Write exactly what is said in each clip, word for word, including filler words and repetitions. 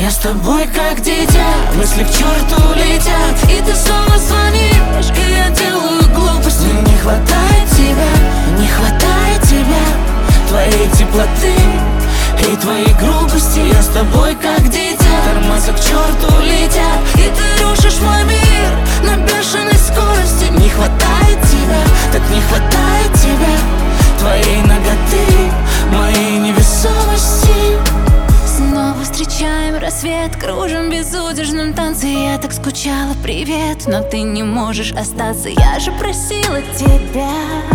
Я с тобой как дитя, мысли к черту летят, и ты снова звонишь, и я делаю глупости. Мне не хватает тебя, не хватает тебя, твоей теплоты и твоей грубости. Я с тобой как дитя, тормоза к черту летят, и ты рушишь мой мир на бешеной скорости. Не хватает тебя, так не хватает тебя, твоей наготы, моей невесомости. Снова встречаем рассвет, кружим в безудержном танце. Я так скучала, привет, но ты не можешь остаться. Я же просила тебя,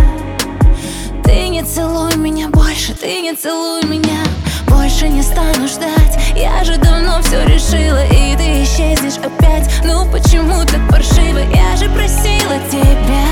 ты не целуй меня больше, ты не целуй меня. Больше не стану ждать, я же давно все решила, и ты исчезнешь опять. Ну почему так паршиво, я же просила тебя.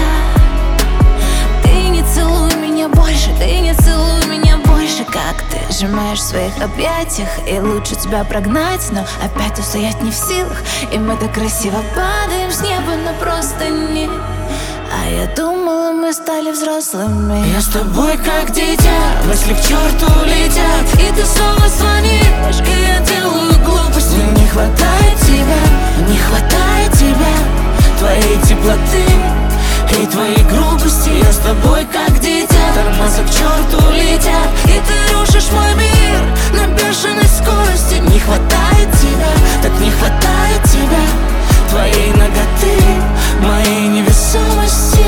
Ты не целуй меня больше, ты не целуй меня больше. Как ты сжимаешь в своих объятиях, и лучше тебя прогнать, но опять устоять не в силах. И мы так красиво падаем с неба на простыни, а я думала, мы стали взрослыми. Я с тобой как дитя, мысли к черту летят, и ты снова звонишь, и я делаю глупости. Мне не хватает тебя, не хватает тебя, твоей теплоты и твоей грубости. Я с тобой как дитя, тормоза к черту летят, и ты рушишь мой мир на бешеной скорости. Не хватает тебя, так не хватает тебя, твоей наготы, моей невесомости.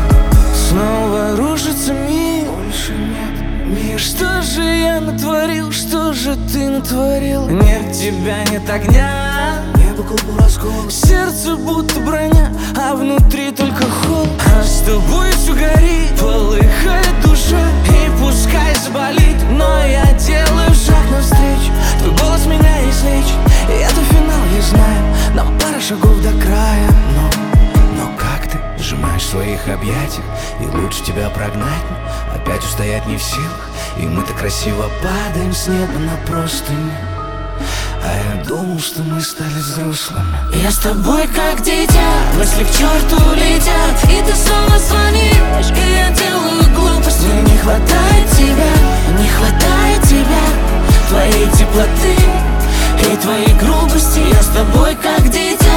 Снова рушится мир, больше нет мир. Что же я натворил, что же ты натворил? Нет тебя, нет огня, небо колбу раскол, сердце будто броня, а внутри только холод. А с тобой все горит, полыхает душа, и пускай заболит, но я делаю шаг навстречу. Твой голос меня излечит, и это финал, я знаю, нам пара шагов до края. Но, но как ты сжимаешь в своих объятиях, и лучше тебя прогнать, но опять устоять не в силах. И мы так красиво падаем с неба на простыни, а я думал, что мы стали взрослыми. Я с тобой как дитя, мысли к черту летят, и ты снова звонишь, и я делаю глупости. Мне не хватает тебя, не хватает тебя, твоей теплоты и твоей грубости. Я с тобой как дитя,